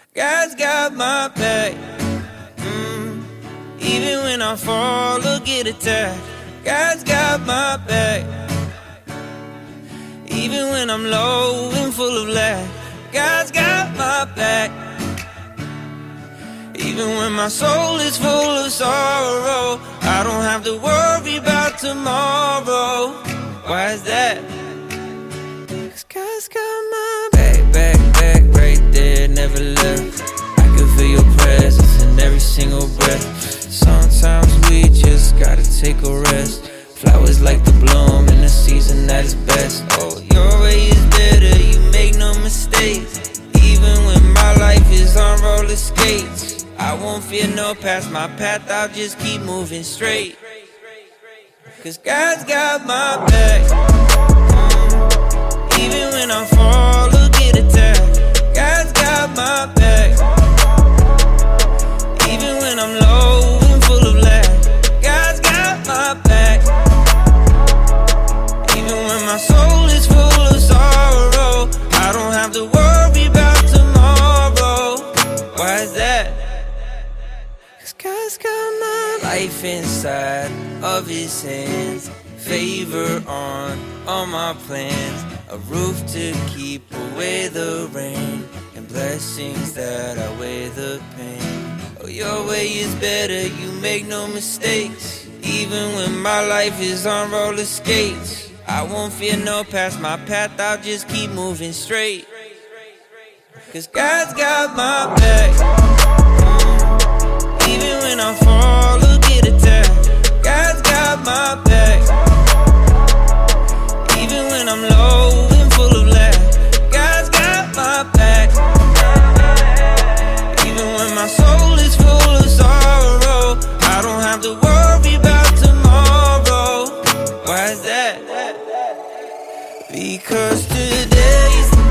God's got my back. Even when I fall or get attacked, God's got my back. Even when I'm low and full of lack, God's got my back. Even when my soul is full of sorrow, I don't have to worry about tomorrow. Why is that? 'Cause God's got my back, right there, never left. I can feel your presence in every single breath. Sometimes we just gotta take a rest. Flowers like to bloom in the season that is best. Oh, your way is better, you make no mistakes. Even when my life is on roller skates, I won't fear no past my path, I'll just keep moving straight. 'Cause God's got my back. Even when I fall or get attacked, God's got my back. Even when I'm low and full of lack, God's got my back. Even when my soul is full of sorrow, I don't have to worry about tomorrow. Why is that? 'Cause God's got my life inside of his hands, favor on all my plans, a roof to keep away the rain, and blessings that outweigh the pain. Oh, your way is better, you make no mistakes. Even when my life is on roller skates, I won't fear no past my path, I'll just keep moving straight. 'Cause God's got my back. Even when I fall or get attacked, God's got my back. Even when I'm low and full of lack, God's got my back. Even when my soul is full of sorrow, I don't have to worry about tomorrow. Why is that? Because today's the